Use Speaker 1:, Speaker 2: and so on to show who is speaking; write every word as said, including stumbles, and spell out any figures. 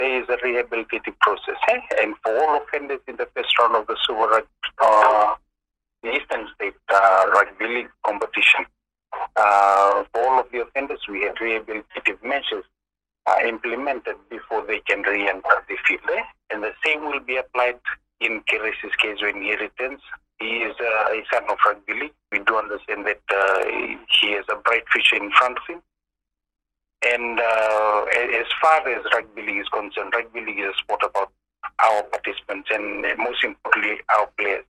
Speaker 1: there is a rehabilitative process. Eh? And for all offenders in the first round of the Super uh, Eastern State uh, Rugby League competition, uh, for all of the offenders, we had rehabilitative measures uh, implemented before they can re-enter the field. Eh? And the same will be applied in Kerese's case when he returns. He is uh, a son of rugby league. We do understand that uh, he has a bright future in front of him. And uh, as far as rugby league is concerned, rugby league is a sport about our participants and most importantly, our players.